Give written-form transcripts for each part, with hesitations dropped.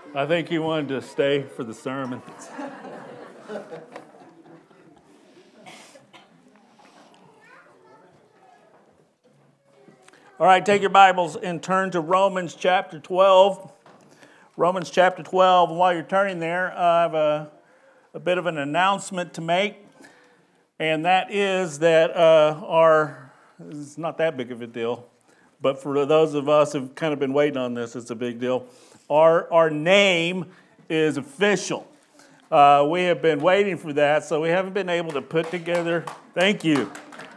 I think he wanted to stay for the sermon. All right, take your Bibles and turn to Romans chapter 12. Romans chapter 12. And while you're turning there, I have a bit of an announcement to make. And that is that it's not that big of a deal, but for those of us who've kind of been waiting on this, it's a big deal. Our name is official. We have been waiting for that, so we haven't been able to put together, thank you.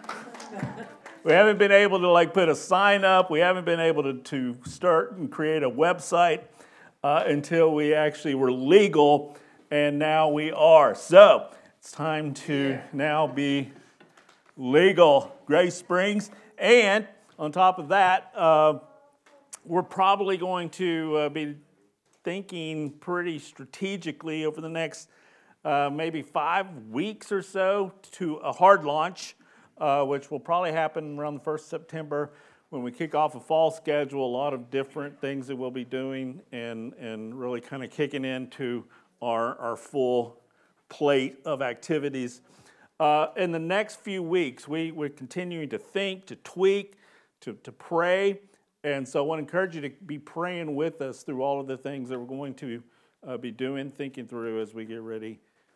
We haven't been able to put a sign up. We haven't been able to start and create a website until we actually were legal, and now we are. So it's time to now be legal, Grace Springs. And on top of that, we're probably going to be thinking pretty strategically over the next maybe 5 weeks or so to a hard launch, which will probably happen around the 1st of September when we kick off a fall schedule, a lot of different things that we'll be doing and really kind of kicking into our full plate of activities. In the next few weeks, we're continuing to think, to tweak, to pray. And so I want to encourage you to be praying with us through all of the things that we're going to be doing, thinking through as we get ready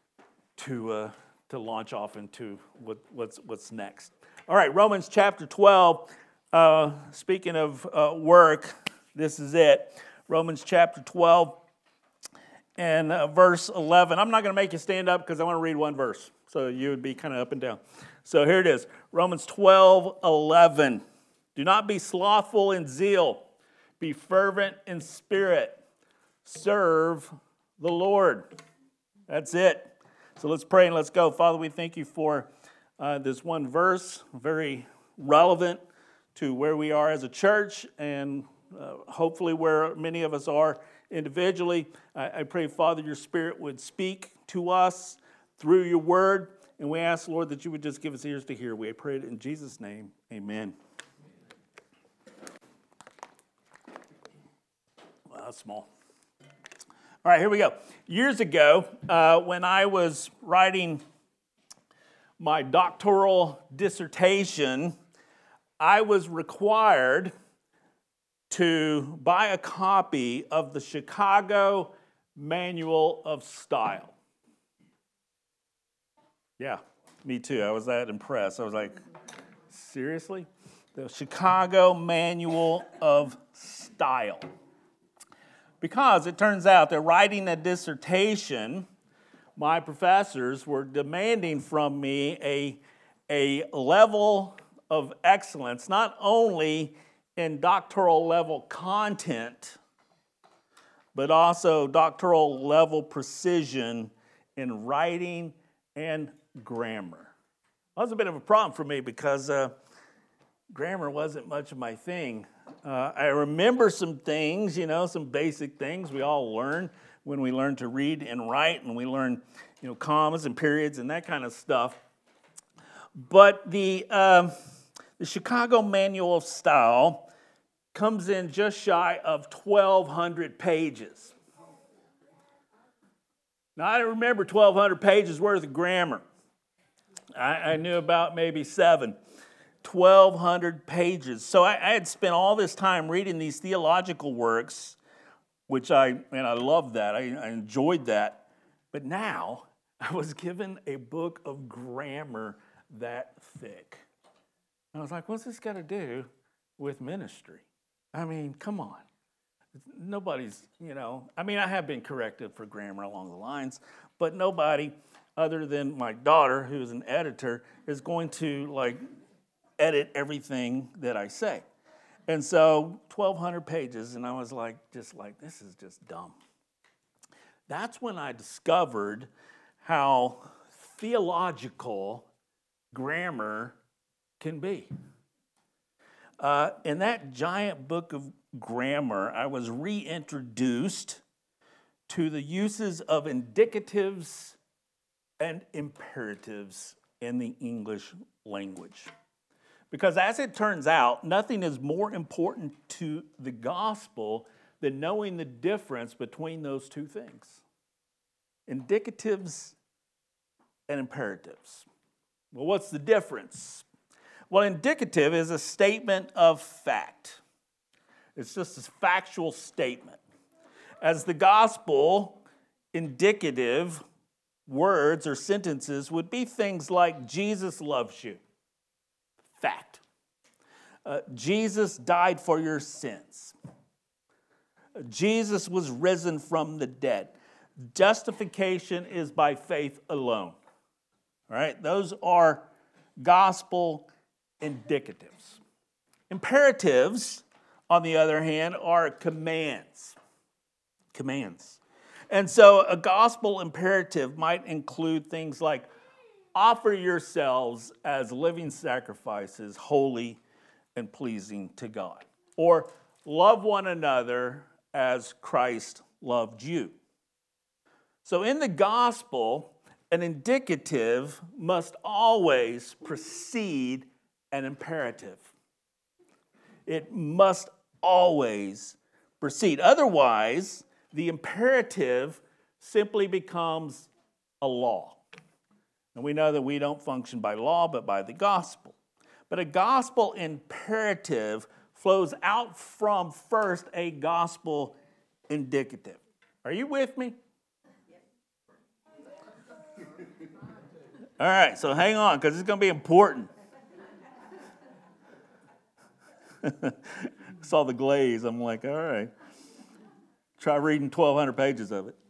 to launch off into what's next. All right, Romans chapter 12. Speaking of work, this is it. Romans chapter 12 and verse 11. I'm not going to make you stand up because I want to read one verse, so you would be kind of up and down. So here it is, Romans 12:11. Do not be slothful in zeal. Be fervent in spirit. Serve the Lord. That's it. So let's pray and let's go. Father, we thank you for this one verse, very relevant to where we are as a church and hopefully where many of us are individually. I pray, Father, your Spirit would speak to us through your word. And we ask, Lord, that you would just give us ears to hear. We pray it in Jesus' name. Amen. Well, that's small. All right, here we go. Years ago, when I was writing my doctoral dissertation, I was required to buy a copy of the Chicago Manual of Style. Yeah, me too. I was that impressed. I was like, seriously? The Chicago Manual of Style. Because it turns out that writing a dissertation, my professors were demanding from me a level of excellence, not only in doctoral level content, but also doctoral level precision in writing and grammar. That was a bit of a problem for me because grammar wasn't much of my thing. I remember some things, some basic things we all learn when we learn to read and write, and we learn, commas and periods and that kind of stuff. But the Chicago Manual of Style comes in just shy of 1,200 pages. Now, I don't remember 1,200 pages worth of grammar. I knew about maybe 7. 1,200 pages. So I had spent all this time reading these theological works, which I loved that. I enjoyed that. But now I was given a book of grammar that thick. And I was like, what's this got to do with ministry? I mean, come on. Nobody's, I have been corrected for grammar along the lines, but nobody other than my daughter, who's an editor, is going to, edit everything that I say. And so 1,200 pages, and I was this is just dumb. That's when I discovered how theological grammar can be. In that giant book of grammar, I was reintroduced to the uses of indicatives and imperatives in the English language. Because as it turns out, nothing is more important to the gospel than knowing the difference between those two things: indicatives and imperatives. Well, what's the difference? Well, indicative is a statement of fact. It's just a factual statement. As the gospel, indicative words or sentences would be things like Jesus loves you. Fact. Jesus died for your sins. Jesus was risen from the dead. Justification is by faith alone. All right, those are gospel indicatives. Imperatives, on the other hand, are commands. Commands. And so a gospel imperative might include things like offer yourselves as living sacrifices, holy and pleasing to God. Or love one another as Christ loved you. So in the gospel, an indicative must always precede an imperative. It must always precede. Otherwise, the imperative simply becomes a law. And we know that we don't function by law, but by the gospel. But a gospel imperative flows out from first a gospel indicative. Are you with me? All right, so hang on, because it's going to be important. Saw the glaze. I'm like, all right. Try reading 1,200 pages of it.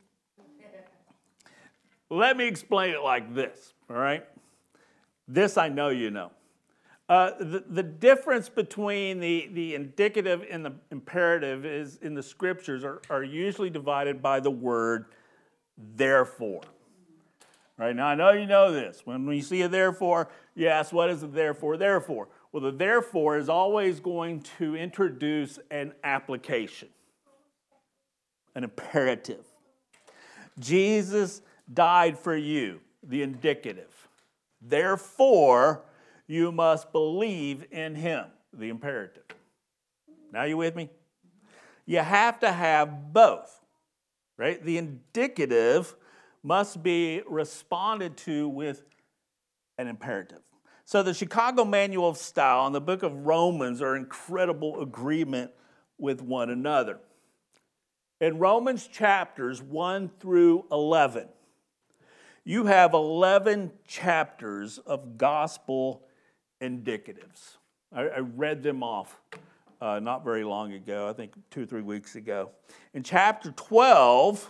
Let me explain it like this, all right? This I know you know. The difference between the indicative and the imperative is in the scriptures are usually divided by the word therefore. Right, now I know you know this. When you see a therefore, you ask, what is a therefore? Therefore. Well, the therefore is always going to introduce an application, an imperative. Jesus died for you, the indicative. Therefore, you must believe in him, the imperative. Now you with me? You have to have both, right? The indicative must be responded to with an imperative. So the Chicago Manual of Style and the book of Romans are in incredible agreement with one another. In Romans chapters 1 through 11, you have 11 chapters of gospel indicatives. I read them off not very long ago, I think 2 or 3 weeks ago. In chapter 12,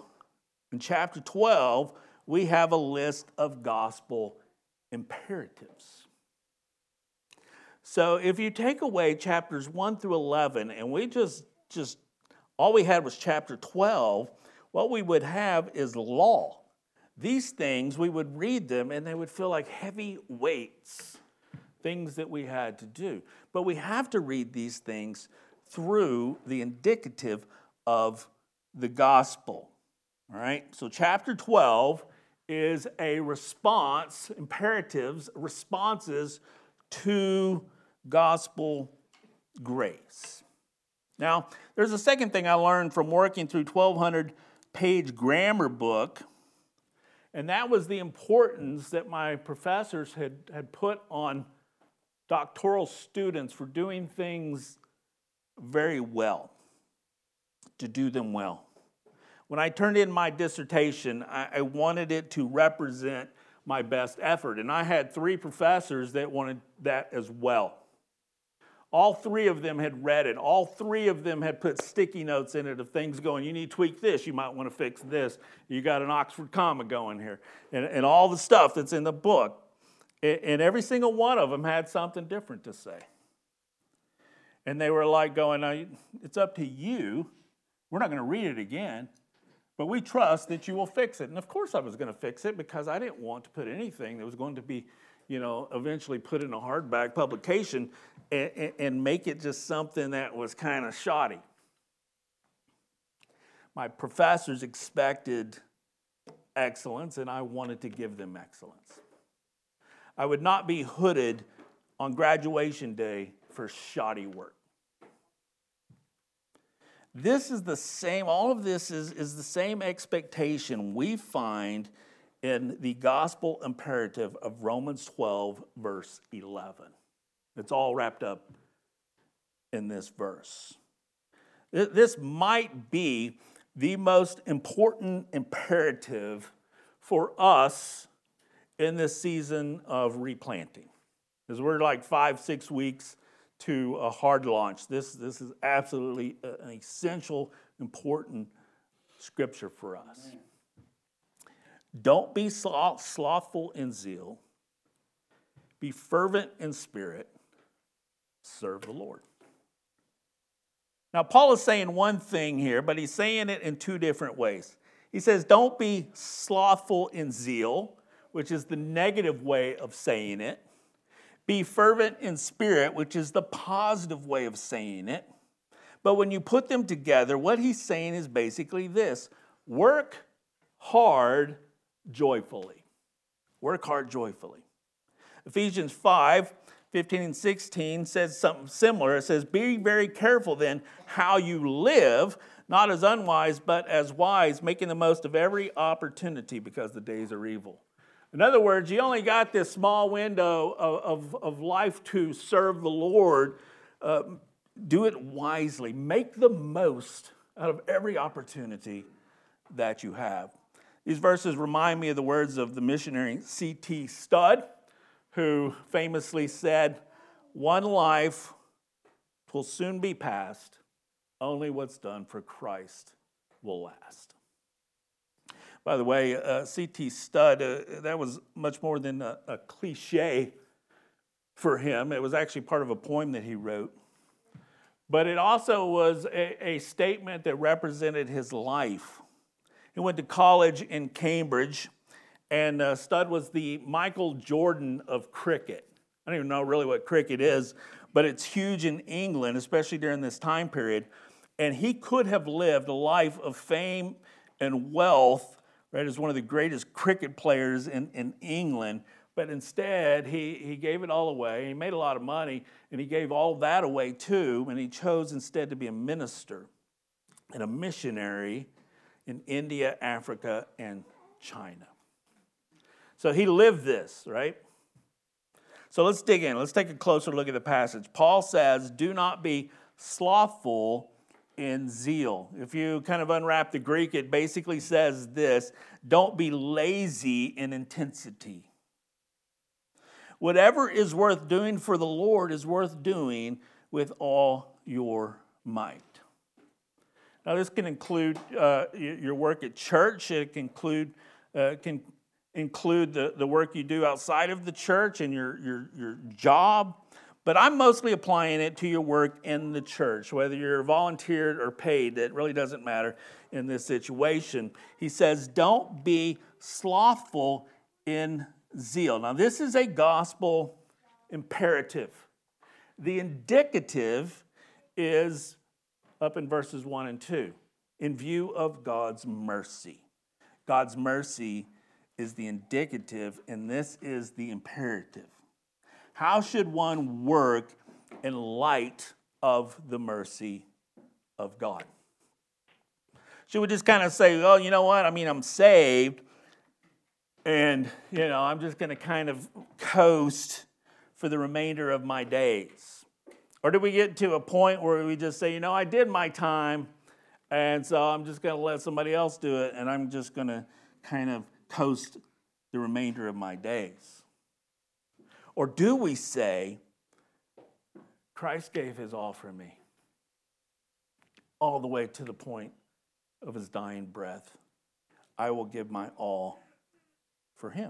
we have a list of gospel imperatives. So if you take away chapters 1 through 11, and we just all we had was chapter 12, what we would have is law. These things, we would read them, and they would feel like heavy weights, things that we had to do. But we have to read these things through the indicative of the gospel. All right, so chapter 12 is a response, imperatives, responses to gospel grace. Now, there's a second thing I learned from working through 1,200-page grammar book, and that was the importance that my professors had put on doctoral students for doing things very well, to do them well. When I turned in my dissertation, I wanted it to represent my best effort, and I had 3 professors that wanted that as well. All 3 of them had read it. All 3 of them had put sticky notes in it of things going, you need to tweak this, you might want to fix this, you got an Oxford comma going here, and all the stuff that's in the book. And every single one of them had something different to say. And they were like going, now, it's up to you. We're not going to read it again, but we trust that you will fix it. And of course I was going to fix it because I didn't want to put anything that was going to be, eventually put in a hardback publication and make it just something that was kind of shoddy. My professors expected excellence, and I wanted to give them excellence. I would not be hooded on graduation day for shoddy work. This is the same, all of this is the same expectation we find in the gospel imperative of Romans 12, verse 11. It's all wrapped up in this verse. This might be the most important imperative for us in this season of replanting. Because we're like 5-6 weeks to a hard launch. This is absolutely an essential, important scripture for us. Amen. Don't be slothful in zeal. Be fervent in spirit. Serve the Lord. Now, Paul is saying one thing here, but he's saying it in two different ways. He says, don't be slothful in zeal, which is the negative way of saying it. Be fervent in spirit, which is the positive way of saying it. But when you put them together, what he's saying is basically this: work hard joyfully. Work hard joyfully. Ephesians 5:15 and 16 says something similar. It says, be very careful then how you live, not as unwise, but as wise, making the most of every opportunity because the days are evil. In other words, you only got this small window of life to serve the Lord. Do it wisely. Make the most out of every opportunity that you have. These verses remind me of the words of the missionary C.T. Studd, who famously said, one life will soon be past. Only what's done for Christ will last. By the way, C.T. Studd, that was much more than a cliche for him. It was actually part of a poem that he wrote. But it also was a statement that represented his life. He went to college in Cambridge, and Studd was the Michael Jordan of cricket. I don't even know really what cricket is, but it's huge in England, especially during this time period. And he could have lived a life of fame and wealth, right, as one of the greatest cricket players in England, but instead he gave it all away. He made a lot of money, and he gave all that away too, and he chose instead to be a minister and a missionary in India, Africa, and China. So he lived this, right? So let's dig in. Let's take a closer look at the passage. Paul says, do not be slothful in zeal. If you kind of unwrap the Greek, it basically says this: don't be lazy in intensity. Whatever is worth doing for the Lord is worth doing with all your might. Now, this can include your work at church. It can include the work you do outside of the church and your job. But I'm mostly applying it to your work in the church, whether you're volunteered or paid. It really doesn't matter in this situation. He says, don't be slothful in zeal. Now, this is a gospel imperative. The indicative is up in verses 1 and 2, in view of God's mercy. God's mercy is the indicative, and this is the imperative. How should one work in light of the mercy of God? Should we just kind of say, oh, you know what? I mean, I'm saved, and, I'm just going to kind of coast for the remainder of my days? Or do we get to a point where we just say, I did my time, and so I'm just going to let somebody else do it, and I'm just going to kind of coast the remainder of my days? Or do we say, Christ gave his all for me, all the way to the point of his dying breath? I will give my all for him.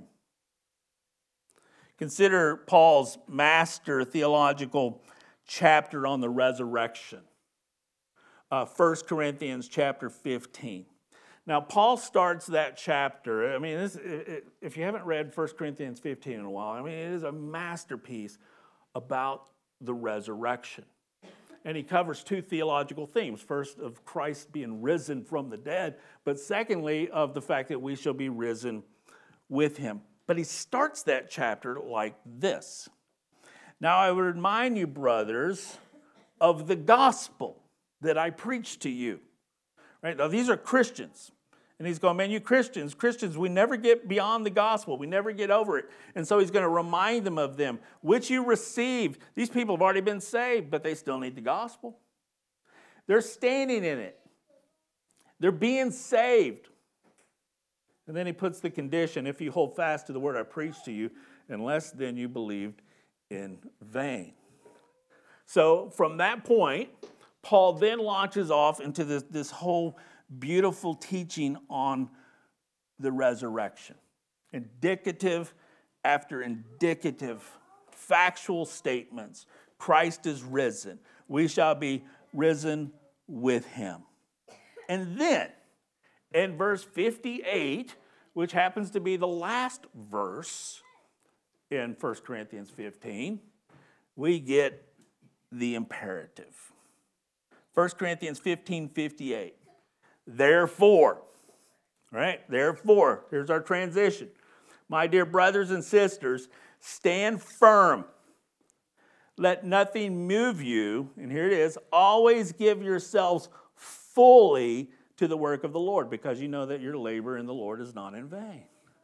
Consider Paul's master theological chapter on the resurrection, 1 Corinthians chapter 15. Now, Paul starts that chapter. I mean, if you haven't read 1 Corinthians 15 in a while, it is a masterpiece about the resurrection. And he covers two theological themes. First, of Christ being risen from the dead, but secondly, of the fact that we shall be risen with him. But he starts that chapter like this. Now, I would remind you, brothers, of the gospel that I preach to you. Right? Now, these are Christians. And he's going, man, you Christians, we never get beyond the gospel. We never get over it. And so he's going to remind them of them, which you received. These people have already been saved, but they still need the gospel. They're standing in it. They're being saved. And then he puts the condition, if you hold fast to the word I preached to you, unless then you believed in vain. So from that point, Paul then launches off into this whole beautiful teaching on the resurrection. Indicative after indicative, factual statements. Christ is risen. We shall be risen with him. And then, in verse 58, which happens to be the last verse in 1 Corinthians 15, we get the imperative. 1 Corinthians 15:58. Therefore, right? Therefore, here's our transition. My dear brothers and sisters, stand firm. Let nothing move you, and here it is, always give yourselves fully to the work of the Lord, because you know that your labor in the Lord is not in vain.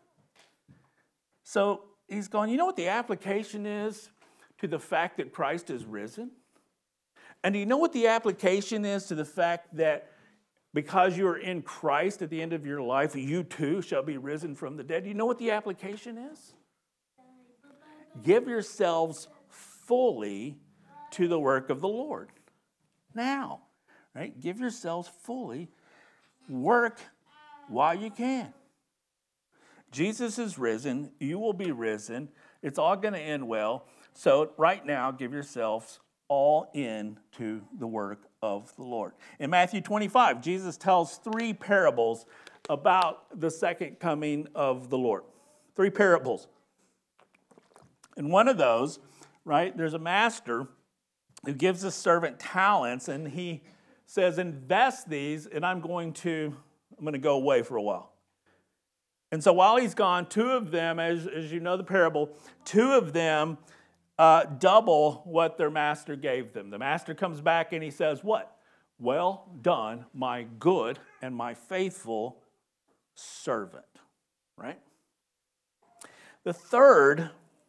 So he's going, you know what the application is to the fact that Christ is risen? And do you know what the application is to the fact that because you are in Christ at the end of your life, you too shall be risen from the dead? Do you know what the application is? Give yourselves fully to the work of the Lord. Now, right? Give yourselves fully. Work while you can. Jesus is risen. You will be risen. It's all going to end well. So right now, give yourselves all in to the work of the Lord. In Matthew 25, Jesus tells 3 parables about the second coming of the Lord. 3 parables. And one of those, right, there's a master who gives his servant talents, and he says, invest these, and I'm going to go away for a while. And so while he's gone, 2 of them, as you know the parable, 2 of them double what their master gave them. The master comes back and he says, what? Well done, my good and my faithful servant. Right? The third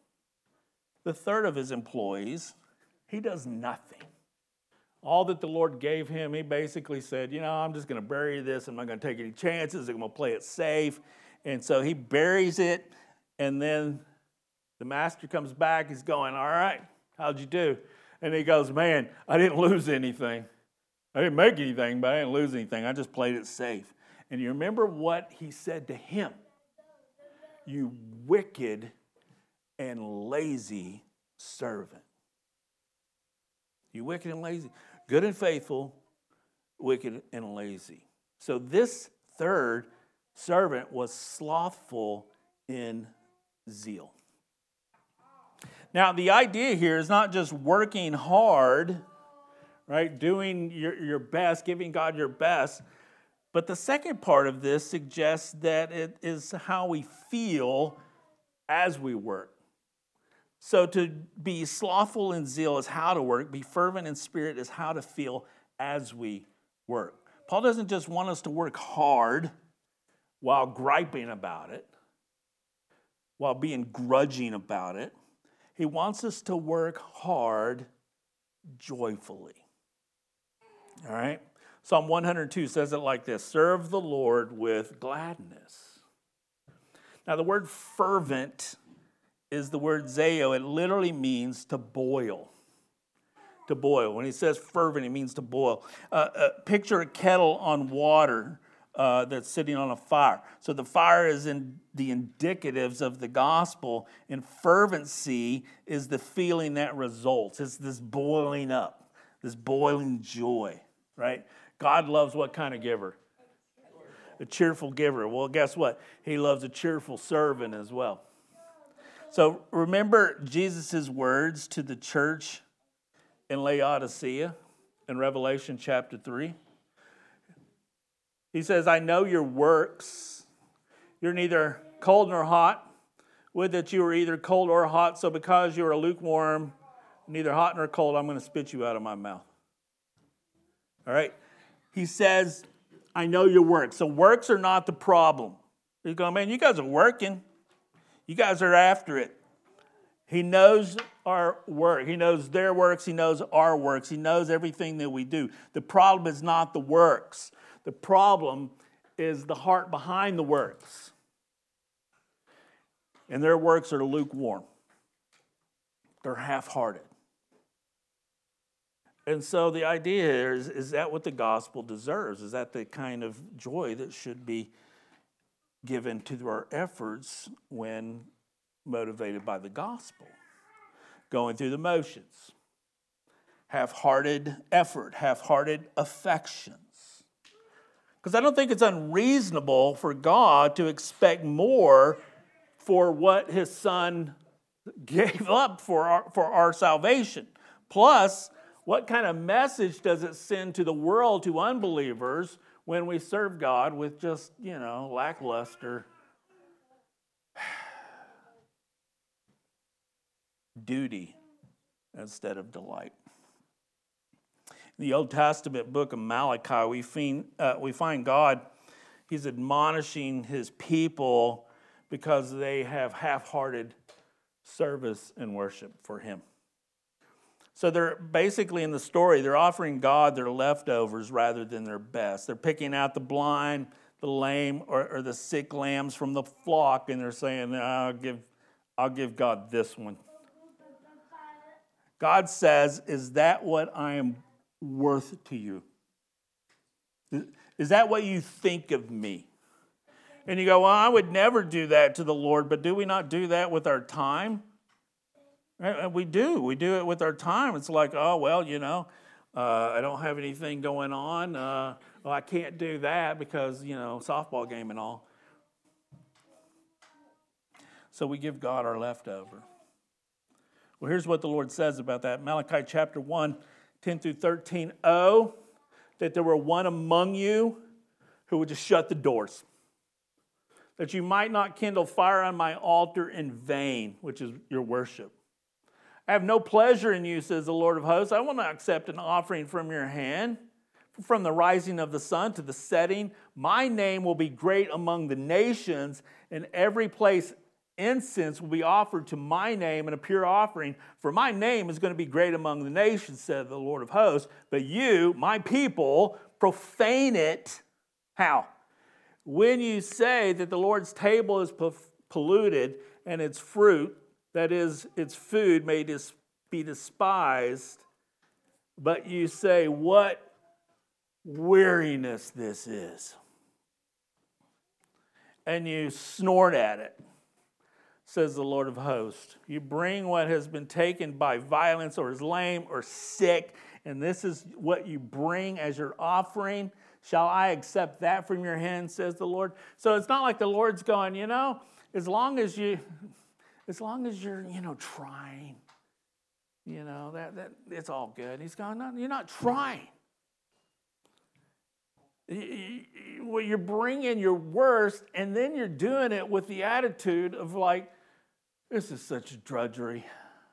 of his employees, he does nothing. All that the Lord gave him, he basically said, I'm just going to bury this. I'm not going to take any chances. I'm going to play it safe. And so he buries it, and then the master comes back. He's going, all right, how'd you do? And he goes, man, I didn't lose anything. I didn't make anything, but I didn't lose anything. I just played it safe. And you remember what he said to him? You wicked and lazy servant. You wicked and lazy. Good and faithful, wicked and lazy. So this third servant was slothful in zeal. Now, the idea here is not just working hard, right, doing your best, giving God your best, but the second part of this suggests that it is how we feel as we work. So to be slothful in zeal is how to work. Be fervent in spirit is how to feel as we work. Paul doesn't just want us to work hard while griping about it, while being grudging about it. He wants us to work hard joyfully. All right? Psalm 102 says it like this: serve the Lord with gladness. Now, the word fervent is the word zeo. It literally means to boil. To boil. When he says fervent, it means to boil. Picture a kettle on water that's sitting on a fire. So the fire is in the indicatives of the gospel, and fervency is the feeling that results. It's this boiling up, this boiling joy, right? God loves what kind of giver? A cheerful giver. Well, guess what? He loves a cheerful servant as well. So remember Jesus' words to the church in Laodicea in Revelation chapter 3. He says, I know your works. You're neither cold nor hot. Would that you were either cold or hot. So because you are lukewarm, neither hot nor cold, I'm going to spit you out of my mouth. All right? He says, I know your works. So works are not the problem. You go, man, you guys are working. You guys are after it. He knows our work. He knows their works. He knows our works. He knows everything that we do. The problem is not the works. The problem is the heart behind the works. And their works are lukewarm. They're half-hearted. And so the idea is that what the gospel deserves? Is that the kind of joy that should be given to our efforts when motivated by the gospel? Going through the motions. Half-hearted effort, half-hearted affections. Because I don't think it's unreasonable for God to expect more for what his son gave up for our salvation. Plus, what kind of message does it send to the world, to unbelievers, when we serve God with just, lackluster duty instead of delight? In the Old Testament book of Malachi, we find God, he's admonishing his people because they have half-hearted service and worship for him. So they're basically in the story, they're offering God their leftovers rather than their best. They're picking out the blind, the lame, or the sick lambs from the flock, and they're saying, I'll give God this one. God says, is that what I am worth to you? Is that what you think of me? And you go, well, I would never do that to the Lord, but do we not do that with our time? We do. We do it with our time. It's like, oh, well, I don't have anything going on. I can't do that because, softball game and all. So we give God our leftover. Well, here's what the Lord says about that. Malachi chapter 1, 10 through 13. Oh, that there were one among you who would just shut the doors, that you might not kindle fire on my altar in vain, which is your worship. I have no pleasure in you, says the Lord of hosts. I will not accept an offering from your hand. From the rising of the sun to the setting, my name will be great among the nations. In every place incense will be offered to my name in a pure offering. For my name is going to be great among the nations, said the Lord of hosts. But you, my people, profane it. How? When you say that the Lord's table is polluted and its fruit, that is, its food may be despised, but you say, what weariness this is. And you snort at it, says the Lord of hosts. You bring what has been taken by violence or is lame or sick, and this is what you bring as your offering. Shall I accept that from your hand, says the Lord? So it's not like the Lord's going, as long as you're, trying, that it's all good. He's going, no, you're not trying. You're bringing your worst, and then you're doing it with the attitude of like, this is such a drudgery.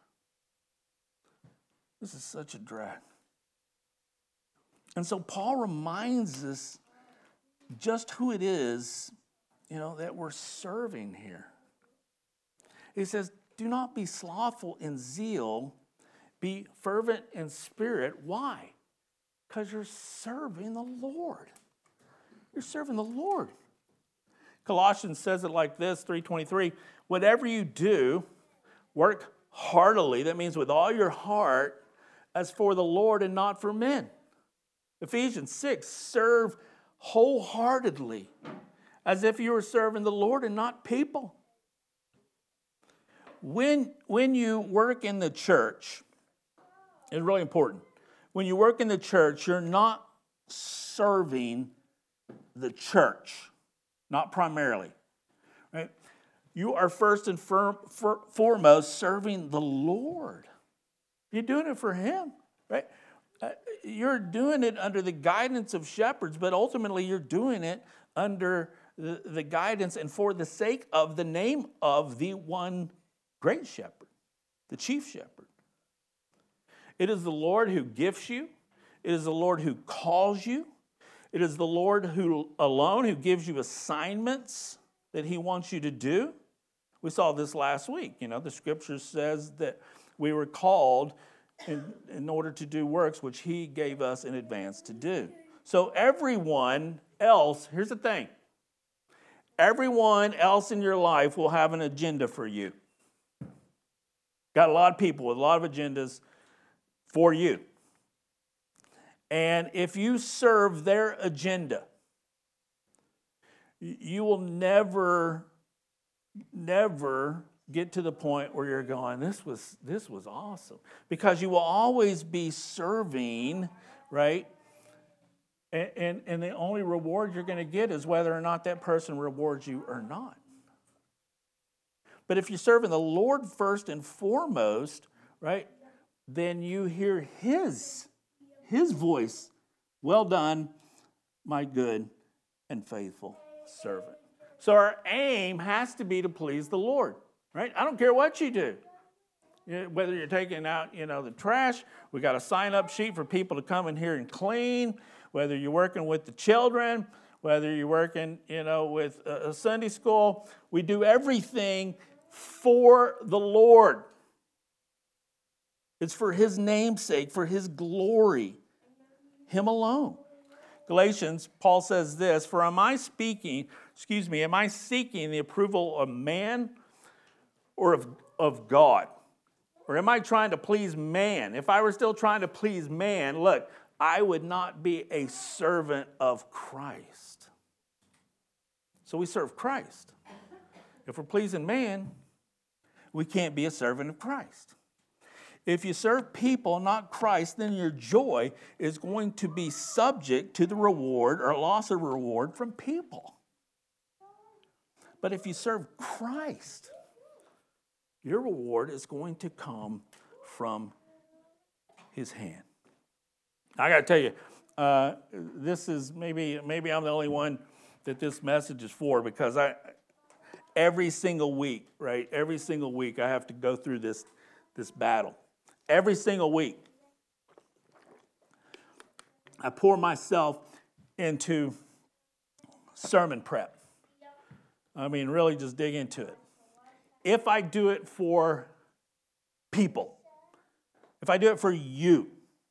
This is such a drag. And so Paul reminds us just who it is, that we're serving here. He says, do not be slothful in zeal, be fervent in spirit. Why? Because you're serving the Lord. You're serving the Lord. Colossians says it like this, 3:23, whatever you do, work heartily, that means with all your heart, as for the Lord and not for men. Ephesians 6, serve wholeheartedly, as if you were serving the Lord and not people. When you work in the church, it's really important. When you work in the church, you're not serving the church, not primarily. Right? You are first and foremost serving the Lord. You're doing it for Him, right? You're doing it under the guidance of shepherds, but ultimately you're doing it under the guidance and for the sake of the name of the one great shepherd, the chief shepherd. It is the Lord who gifts you. It is the Lord who calls you. It is the Lord who alone who gives you assignments that he wants you to do. We saw this last week. The scripture says that we were called in order to do works which he gave us in advance to do. So everyone else, here's the thing. Everyone else in your life will have an agenda for you. Got a lot of people with a lot of agendas for you. And if you serve their agenda, you will never get to the point where you're going, this was awesome. Because you will always be serving, right? And the only reward you're going to get is whether or not that person rewards you or not. But if you're serving the Lord first and foremost, right, then you hear his voice. Well done, my good and faithful servant. So our aim has to be to please the Lord, right? I don't care what you do. Whether you're taking out, the trash, we got a sign-up sheet for people to come in here and clean. Whether you're working with the children, whether you're working, with a Sunday school, we do everything for the Lord. It's for his name's sake, for his glory, him alone. Galatians, Paul says this, for am I seeking the approval of man or of God? Or am I trying to please man? If I were still trying to please man, look, I would not be a servant of Christ. So we serve Christ. If we're pleasing man, we can't be a servant of Christ. If you serve people, not Christ, then your joy is going to be subject to the reward or loss of reward from people. But if you serve Christ, your reward is going to come from his hand. I got to tell you, this is maybe I'm the only one that this message is for, because every single week I have to go through this battle. Every single week, I pour myself into sermon prep. I mean, really just dig into it. If I do it for people, if I do it for you,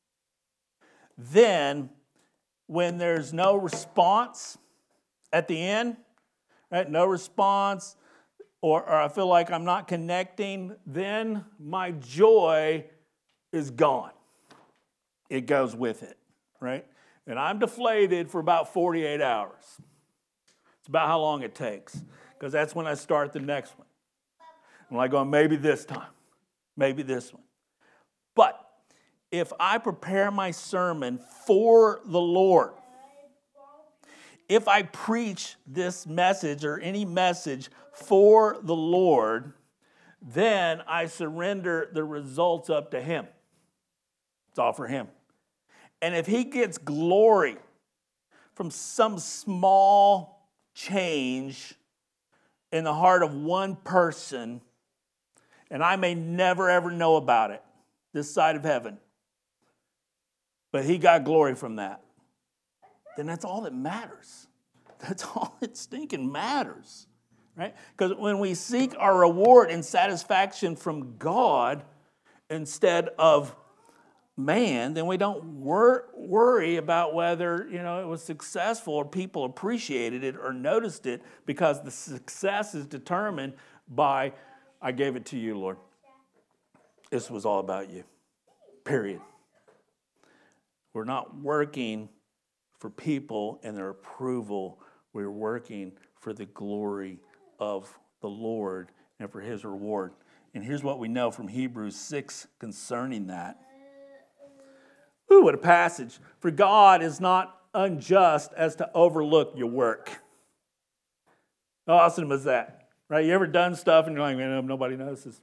then when there's no response at the end, right, no response, or I feel like I'm not connecting, then my joy is gone. It goes with it, right? And I'm deflated for about 48 hours. It's about how long it takes, because that's when I start the next one. I'm like going, maybe this time, maybe this one. But if I prepare my sermon for the Lord, if I preach this message or any message for the Lord, then I surrender the results up to him. It's all for him. And if he gets glory from some small change in the heart of one person, and I may never ever know about it this side of heaven, but he got glory from that, then that's all that matters. That's all that stinking matters, right? Because when we seek our reward and satisfaction from God instead of man, then we don't worry about whether, it was successful or people appreciated it or noticed it, because the success is determined by, I gave it to you, Lord. This was all about you, period. We're not working for people and their approval. We're working for the glory of the Lord and for his reward. And here's what we know from Hebrews 6 concerning that. Ooh, what a passage. For God is not unjust as to overlook your work. How awesome is that? Right? You ever done stuff and you're like, man, nobody notices.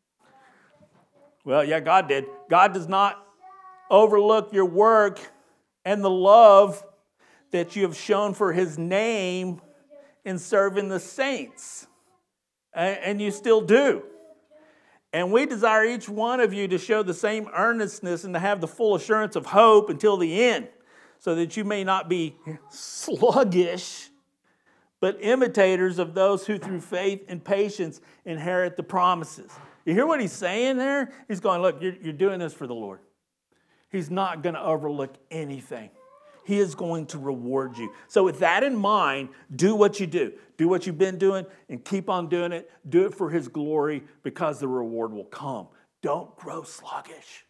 Well, yeah, God did. God does not overlook your work and the love that you have shown for his name in serving the saints. And you still do. And we desire each one of you to show the same earnestness and to have the full assurance of hope until the end, so that you may not be sluggish, but imitators of those who through faith and patience inherit the promises. You hear what he's saying there? He's going, look, you're doing this for the Lord. He's not going to overlook anything. He is going to reward you. So with that in mind, do what you do. Do what you've been doing and keep on doing it. Do it for his glory, because the reward will come. Don't grow sluggish.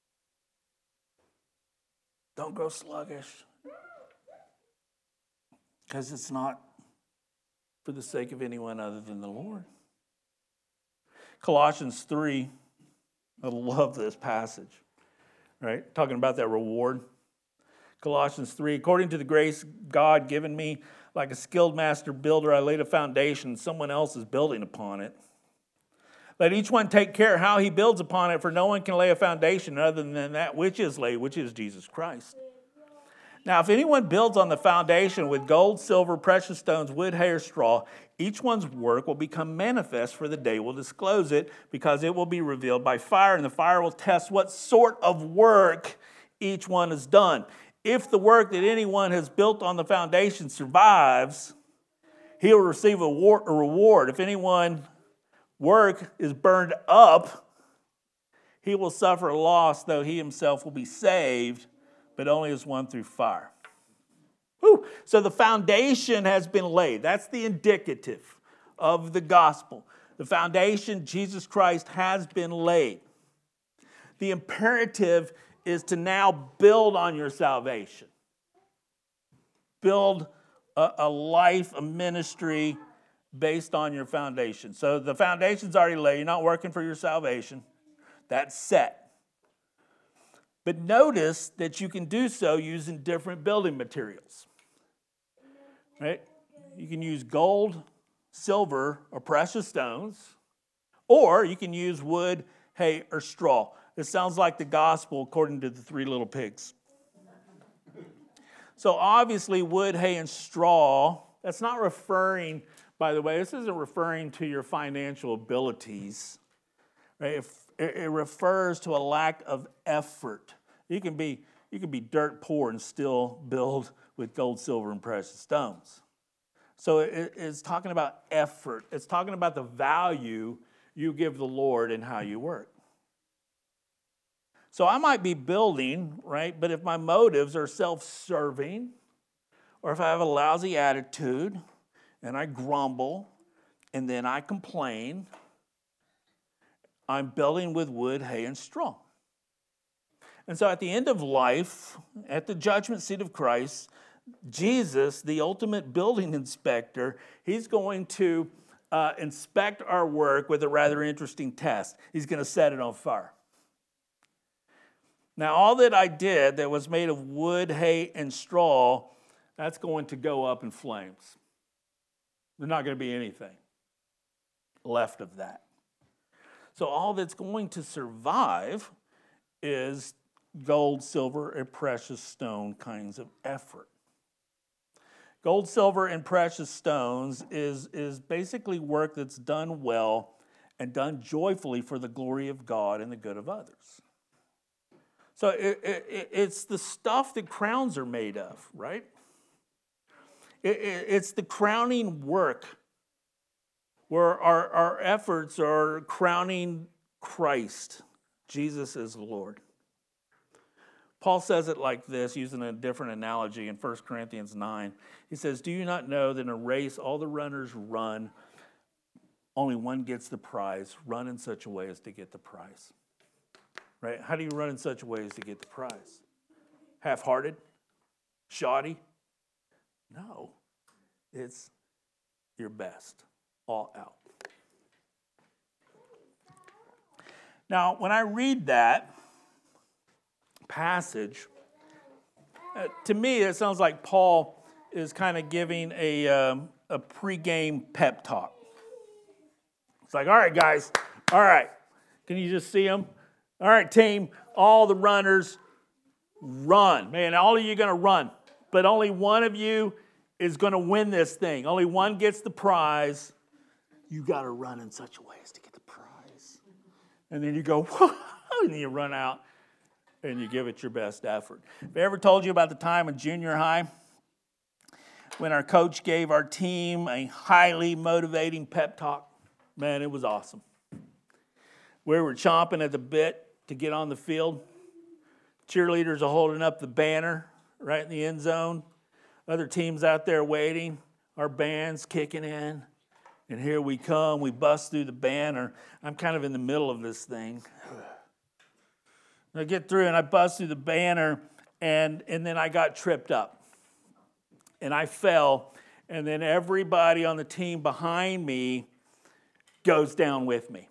Don't grow sluggish. Because it's not for the sake of anyone other than the Lord. Colossians 3, I love this passage, right? Talking about that reward. Colossians 3, according to the grace God given me, like a skilled master builder, I laid a foundation, someone else is building upon it. Let each one take care how he builds upon it, for no one can lay a foundation other than that which is laid, which is Jesus Christ. Now, if anyone builds on the foundation with gold, silver, precious stones, wood, hay, or straw, each one's work will become manifest, for the day will disclose it, because it will be revealed by fire, and the fire will test what sort of work each one has done. If the work that anyone has built on the foundation survives, he will receive a reward. If anyone's work is burned up, he will suffer a loss, though he himself will be saved, but only as one through fire. Whew. So the foundation has been laid. That's the indicative of the gospel. The foundation, Jesus Christ, has been laid. The imperative is to now build on your salvation. Build a life, a ministry based on your foundation. So the foundation's already laid. You're not working for your salvation. That's set. But notice that you can do so using different building materials. Right? You can use gold, silver, or precious stones, or you can use wood, hay, or straw. It sounds like the gospel according to the three little pigs. So obviously wood, hay, and straw, that's not referring, by the way, this isn't referring to your financial abilities. Right? It refers to a lack of effort. You can be dirt poor and still build with gold, silver, and precious stones. So it's talking about effort. It's talking about the value you give the Lord in how you work. So I might be building, right? But if my motives are self-serving, or if I have a lousy attitude, and I grumble, and then I complain, I'm building with wood, hay, and straw. And so at the end of life, at the judgment seat of Christ, Jesus, the ultimate building inspector, he's going to inspect our work with a rather interesting test. He's going to set it on fire. Now, all that I did that was made of wood, hay, and straw, that's going to go up in flames. There's not going to be anything left of that. So all that's going to survive is gold, silver, and precious stone kinds of effort. Gold, silver, and precious stones is basically work that's done well and done joyfully for the glory of God and the good of others. So it's the stuff that crowns are made of, right? It's the crowning work where our efforts are crowning Christ. Jesus is Lord. Paul says it like this, using a different analogy in 1 Corinthians 9. He says, do you not know that in a race all the runners run, only one gets the prize? Run in such a way as to get the prize. Right? How do you run in such a way as to get the prize? Half-hearted? Shoddy? No. It's your best. All out. Now, when I read that passage, to me it sounds like Paul is kind of giving a pregame pep talk. It's like, all right, guys, all right. Can you just see them? All right, team, all the runners, run. Man, all of you are going to run, but only one of you is going to win this thing. Only one gets the prize. You got to run in such a way as to get the prize. And then you go, whoa, and then you run out and you give it your best effort. Have I ever told you about the time in junior high when our coach gave our team a highly motivating pep talk? Man, it was awesome. We were chomping at the bit to get on the field. Cheerleaders are holding up the banner right in the end zone. Other teams out there waiting. Our band's kicking in. And here we come. We bust through the banner. I'm kind of in the middle of this thing. I get through and I bust through the banner, and then I got tripped up. And I fell. And then everybody on the team behind me goes down with me.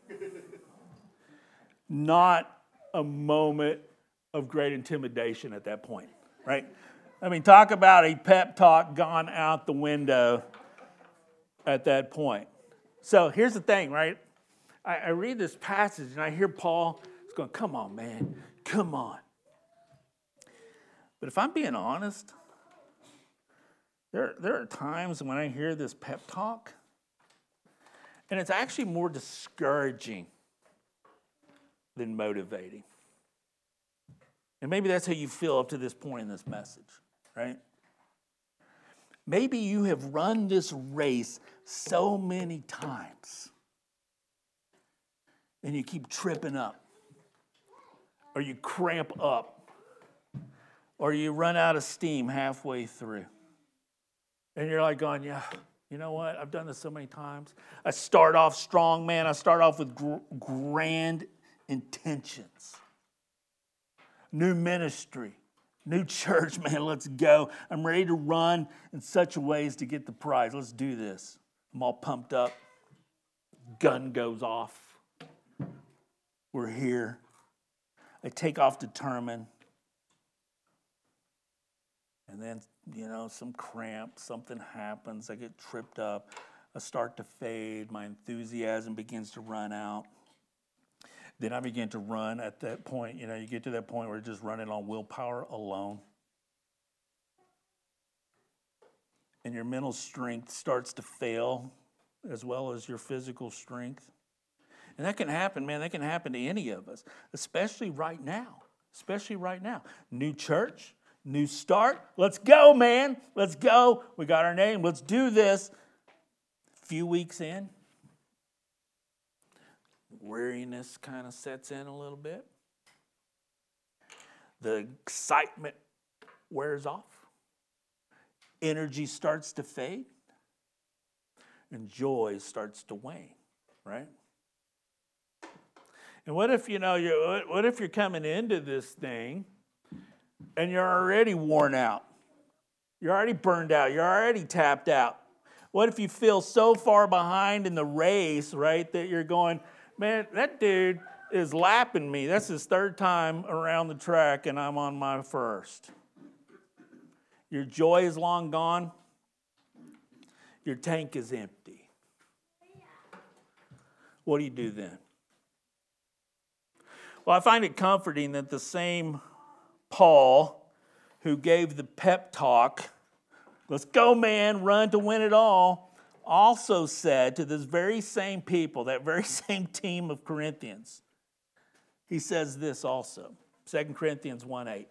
Not a moment of great intimidation at that point, right? I mean, talk about a pep talk gone out the window at that point. So here's the thing, right? I read this passage and I hear Paul going, come on, man, come on. But if I'm being honest, there are times when I hear this pep talk, and it's actually more discouraging than motivating. And maybe that's how you feel up to this point in this message, right? Maybe you have run this race so many times and you keep tripping up, or you cramp up, or you run out of steam halfway through. And you're like going, yeah, you know what? I've done this so many times. I start off strong, man. I start off with grand intentions. New ministry, new church, man, let's go. I'm ready to run in such ways to get the prize. Let's do this. I'm all pumped up. Gun goes off. We're here. I take off determined. And then, some cramp, something happens. I get tripped up. I start to fade. My enthusiasm begins to run out. Then I begin to run at that point. You get to that point where you're just running on willpower alone. And your mental strength starts to fail as well as your physical strength. And that can happen, man. That can happen to any of us, especially right now. New church, new start. Let's go, man. Let's go. We got our name. Let's do this. Few weeks in, weariness kind of sets in a little bit. The excitement wears off. Energy starts to fade. And joy starts to wane, right? And what if, what if you're coming into this thing and you're already worn out? You're already burned out. You're already tapped out. What if you feel so far behind in the race, right, that you're going, man, that dude is lapping me. That's his third time around the track, and I'm on my first. Your joy is long gone. Your tank is empty. What do you do then? Well, I find it comforting that the same Paul who gave the pep talk, let's go, man, run to win it all, also said to this very same people, that very same team of Corinthians, he says this also, 2 Corinthians 1:8.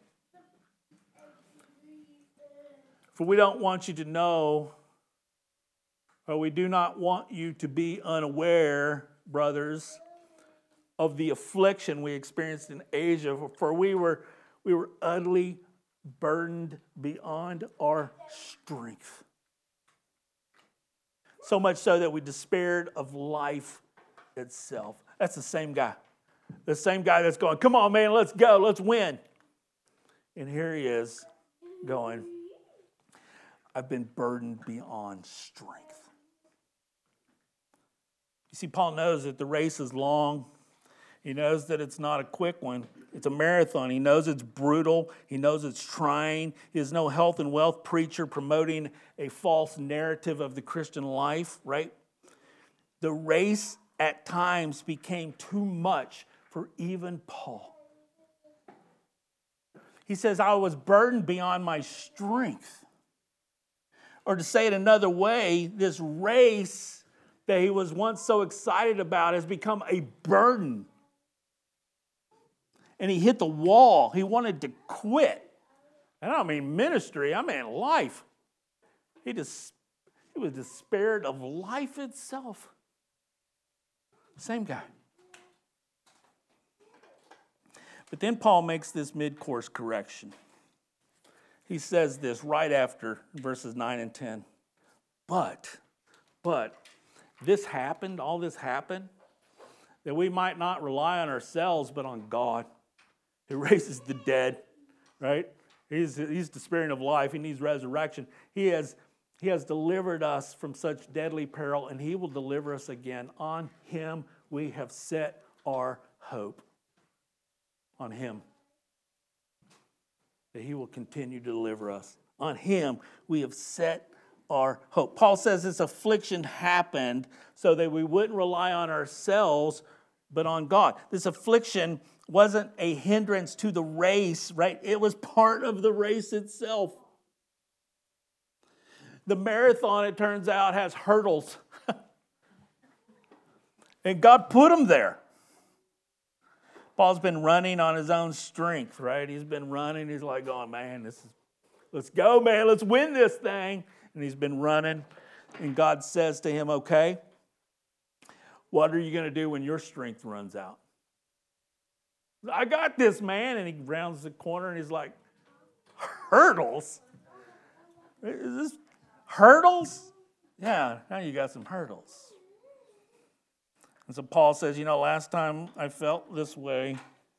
For we don't want you to know, or we do not want you to be unaware, brothers, of the affliction we experienced in Asia, for we were utterly burdened beyond our strength. So much so that we despaired of life itself. That's the same guy. The same guy that's going, come on, man, let's go, let's win. And here he is going, I've been burdened beyond strength. You see, Paul knows that the race is long. He knows that it's not a quick one. It's a marathon. He knows it's brutal. He knows it's trying. He is no health and wealth preacher promoting a false narrative of the Christian life, right? The race at times became too much for even Paul. He says, I was burdened beyond my strength. Or to say it another way, this race that he was once so excited about has become a burden and he hit the wall. He wanted to quit. And I don't mean ministry, I mean life. He was despaired of life itself. Same guy. But then Paul makes this mid-course correction. He says this right after verses 9 and 10. But this happened, all this happened, that we might not rely on ourselves, but on God, who raises the dead, right? He's despairing of life. He needs resurrection. He has delivered us from such deadly peril, and he will deliver us again. On him we have set our hope. On him. That he will continue to deliver us. On him we have set our hope. Paul says this affliction happened so that we wouldn't rely on ourselves, but on God. This affliction wasn't a hindrance to the race, right? It was part of the race itself. The marathon, it turns out, has hurdles. And God put them there. Paul's been running on his own strength, right? He's been running. He's like, oh, man, let's go, man. Let's win this thing. And he's been running. And God says to him, okay, what are you going to do when your strength runs out? I got this, man. And he rounds the corner and he's like, hurdles? Is this hurdles? Yeah, now you got some hurdles. And so Paul says, last time I felt this way,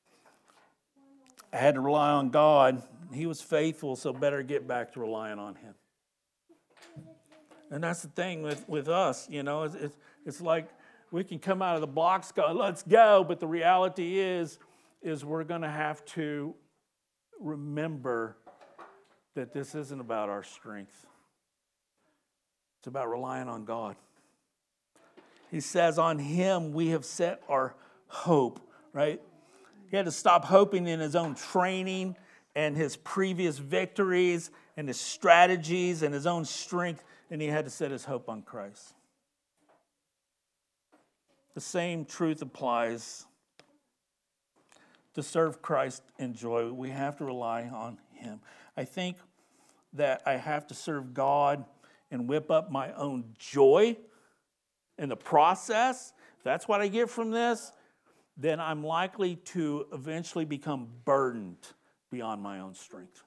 I had to rely on God. He was faithful, so better get back to relying on him. And that's the thing with us, it's like we can come out of the blocks, go, let's go, but the reality is we're going to have to remember that this isn't about our strength. It's about relying on God. He says, on him we have set our hope, right? He had to stop hoping in his own training and his previous victories and his strategies and his own strength, and he had to set his hope on Christ. The same truth applies to serve Christ in joy. We have to rely on him. I think that I have to serve God and whip up my own joy in the process. If that's what I get from this, then I'm likely to eventually become burdened beyond my own strength.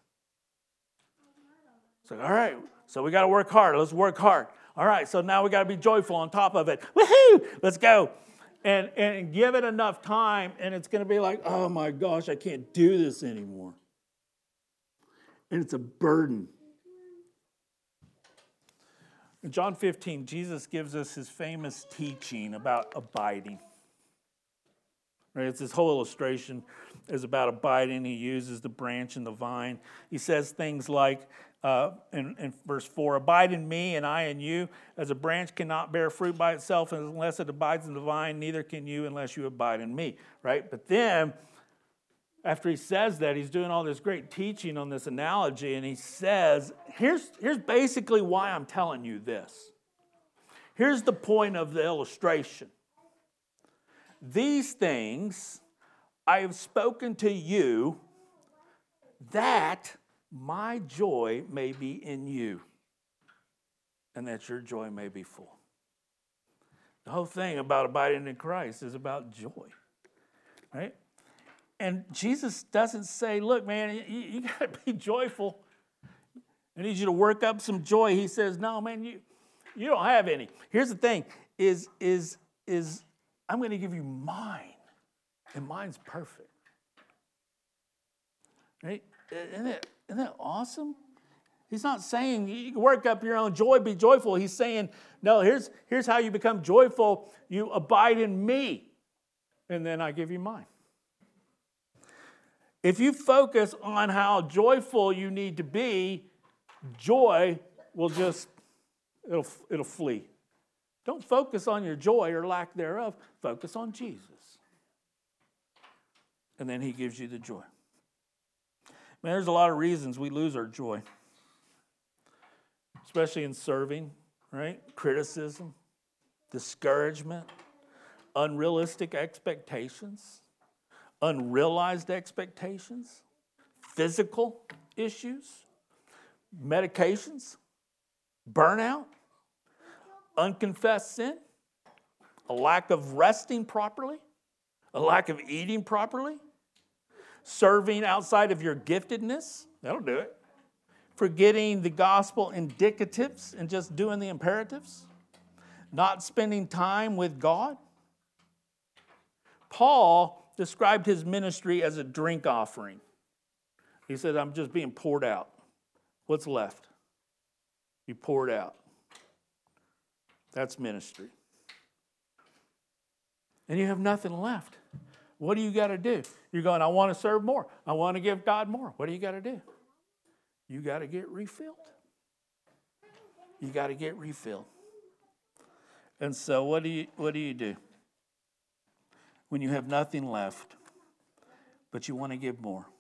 It's like, all right, so we got to work hard. Let's work hard. All right, so now we got to be joyful on top of it. Woohoo! Let's go. And give it enough time, and it's going to be like, oh my gosh, I can't do this anymore. And it's a burden. In John 15, Jesus gives us his famous teaching about abiding. Right? It's this whole illustration is about abiding. He uses the branch and the vine. He says things like, in verse 4, abide in me and I in you, as a branch cannot bear fruit by itself unless it abides in the vine, neither can you unless you abide in me. Right? But then, after he says that, he's doing all this great teaching on this analogy, and he says, here's basically why I'm telling you this. Here's the point of the illustration. These things I have spoken to you that my joy may be in you and that your joy may be full. The whole thing about abiding in Christ is about joy, right? And Jesus doesn't say, look, man, you got to be joyful. I need you to work up some joy. He says, no, man, you don't have any. Here's the thing, is I'm going to give you mine, and mine's perfect. Right? Isn't that awesome? He's not saying you can work up your own joy, be joyful. He's saying, no, here's how you become joyful. You abide in me, and then I give you mine. If you focus on how joyful you need to be, joy will it'll flee. Don't focus on your joy or lack thereof. Focus on Jesus. And then he gives you the joy. Man, there's a lot of reasons we lose our joy. Especially in serving, right? Criticism, discouragement, unrealistic expectations, unrealized expectations, physical issues, medications, burnout, unconfessed sin, a lack of resting properly, a lack of eating properly, serving outside of your giftedness, that'll do it. Forgetting the gospel indicatives and just doing the imperatives, not spending time with God. Paul described his ministry as a drink offering. He said, I'm just being poured out. What's left? Be poured out. That's ministry. And you have nothing left. What do you got to do? You're going, I want to serve more. I want to give God more. What do you got to do? You got to get refilled. You got to get refilled. And so what do you do? When you have nothing left, but you want to give more.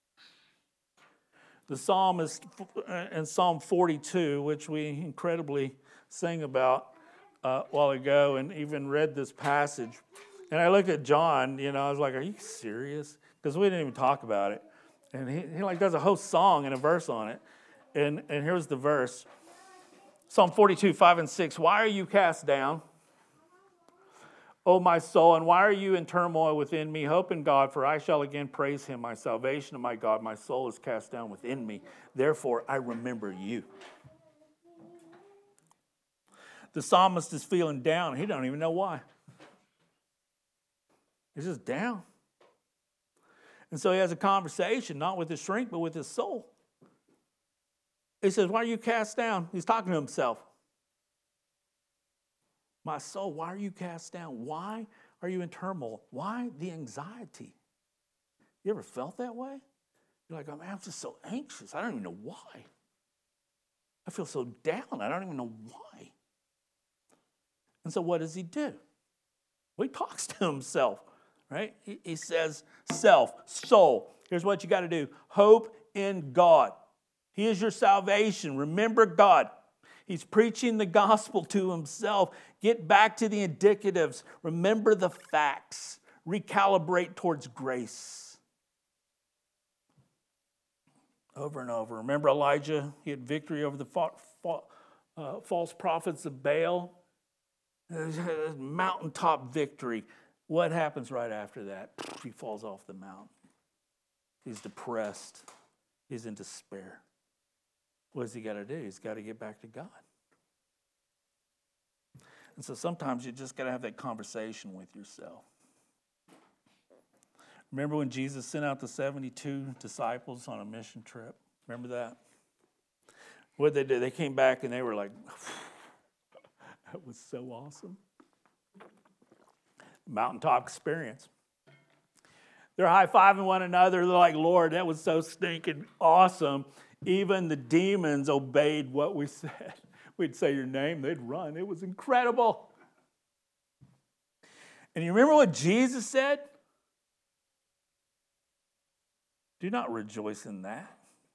The psalmist in Psalm 42, which we incredibly sang about a while ago and even read this passage. And I looked at John, I was like, are you serious? Because we didn't even talk about it. And he like does a whole song and a verse on it. And here's the verse. Psalm 42, 5 and 6. Why are you cast down, O my soul, and why are you in turmoil within me? Hope in God, for I shall again praise him, my salvation and my God. My soul is cast down within me. Therefore, I remember you. The psalmist is feeling down. He don't even know why. He's just down. And so he has a conversation, not with his shrink, but with his soul. He says, why are you cast down? He's talking to himself. My soul, why are you cast down? Why are you in turmoil? Why the anxiety? You ever felt that way? You're like, oh, man, I'm just so anxious. I don't even know why. I feel so down. I don't even know why. And so what does he do? Well, he talks to himself, right? He says, self, soul. Here's what you got to do. Hope in God. He is your salvation. Remember God. He's preaching the gospel to himself. Get back to the indicatives. Remember the facts. Recalibrate towards grace. Over and over. Remember Elijah? He had victory over the false prophets of Baal. Mountaintop victory. What happens right after that? He falls off the mountain. He's depressed. He's in despair. What does he got to do? He's got to get back to God. And so sometimes you just got to have that conversation with yourself. Remember when Jesus sent out the 72 disciples on a mission trip? Remember that? What did they do? They came back and they were like, that was so awesome. Mountaintop experience. They're high-fiving one another. They're like, Lord, that was so stinking awesome. Even the demons obeyed what we said. We'd say your name, they'd run. It was incredible. And you remember what Jesus said? Do not rejoice in that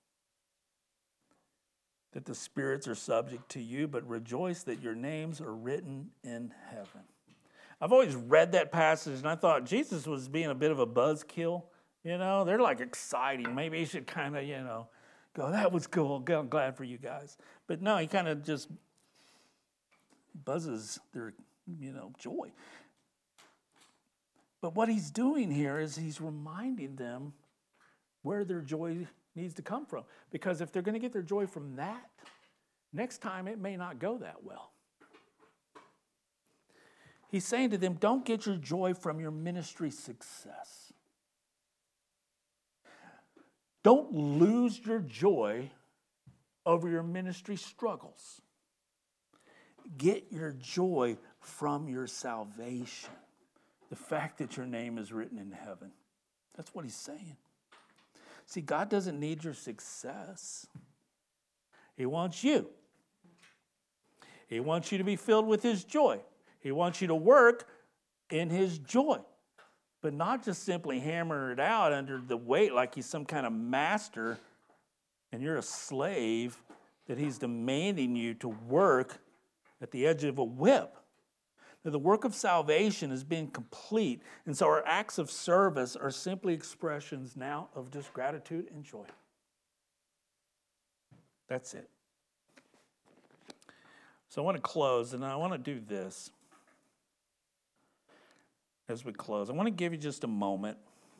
the spirits are subject to you, but rejoice that your names are written in heaven. I've always read that passage, and I thought Jesus was being a bit of a buzzkill. They're like exciting. Maybe he should kind of, go, that was cool. I'm glad for you guys. But no, he kind of just buzzes their, joy. But what he's doing here is he's reminding them where their joy needs to come from. Because if they're going to get their joy from that, next time it may not go that well. He's saying to them, don't get your joy from your ministry success. Don't lose your joy over your ministry struggles. Get your joy from your salvation. The fact that your name is written in heaven. That's what he's saying. See, God doesn't need your success. He wants you. He wants you to be filled with his joy. He wants you to work in his joy. But not just simply hammer it out under the weight like he's some kind of master and you're a slave that he's demanding you to work at the edge of a whip. that the work of salvation has been complete. And so our acts of service are simply expressions now of just gratitude and joy. That's it. So I want to close, and I want to do this as we close. I want to give you just a moment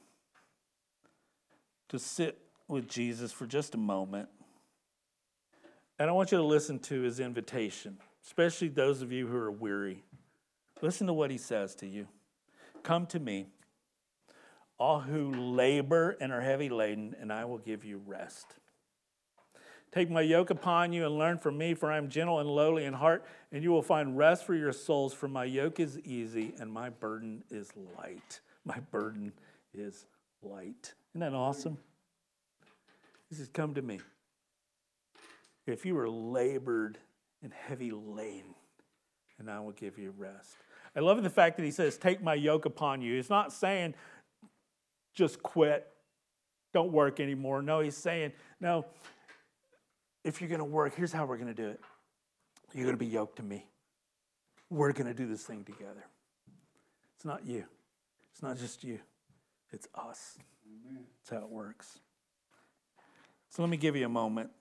to sit with Jesus for just a moment. And I want you to listen to his invitation, especially those of you who are weary. Listen to what he says to you. Come to me, all who labor and are heavy laden, and I will give you rest. Take my yoke upon you and learn from me, for I am gentle and lowly in heart, and you will find rest for your souls, for my yoke is easy and my burden is light. My burden is light. Isn't that awesome? He says, come to me. If you are labored and heavy laden, and I will give you rest. I love the fact that he says, take my yoke upon you. He's not saying, just quit, don't work anymore. No, he's saying, no, if you're going to work, here's how we're going to do it. You're going to be yoked to me. We're going to do this thing together. It's not you. It's not just you. It's us. Amen. That's how it works. So let me give you a moment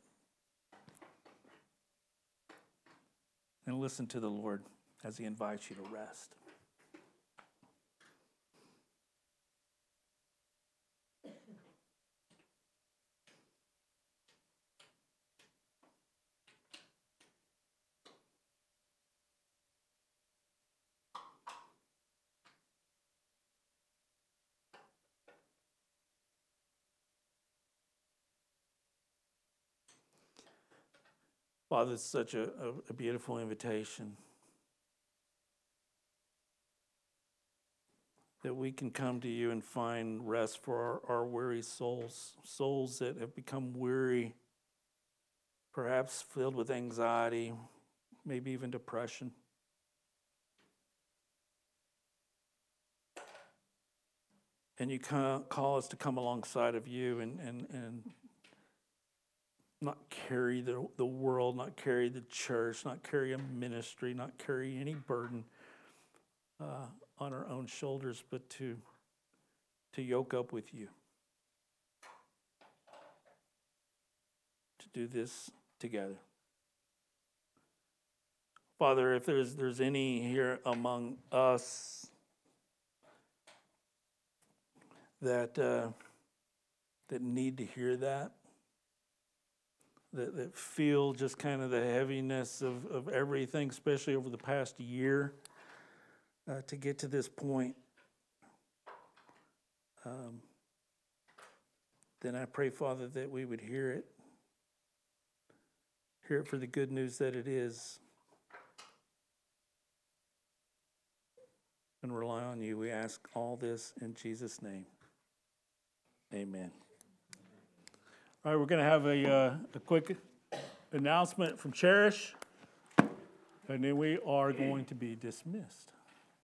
and listen to the Lord as he invites you to rest. Father, it's such a beautiful invitation that we can come to you and find rest for our weary souls that have become weary, perhaps filled with anxiety, maybe even depression. And you call us to come alongside of you and not carry the world, not carry the church, not carry a ministry, not carry any burden on our own shoulders, but to yoke up with you. To do this together. Father, if there's any here among us that need to hear that feel just kind of the heaviness of everything, especially over the past year, to get to this point, then I pray, Father, that we would hear it for the good news that it is, and rely on you. We ask all this in Jesus' name. Amen. All right, we're going to have a quick announcement from Cherish, and then we are going to be dismissed.